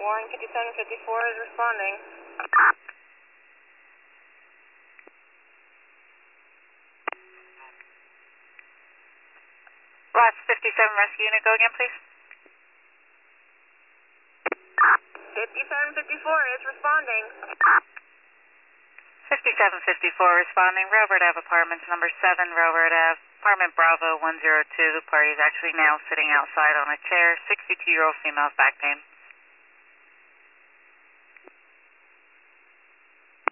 morning, 5754 is responding. Last 57 rescue unit, go again, please. 5754 is responding. 5754 responding, Railroad Ave Apartments, number 7, Railroad Ave, apartment Bravo 102. The party is actually now sitting outside on a chair, 62-year-old female, back pain.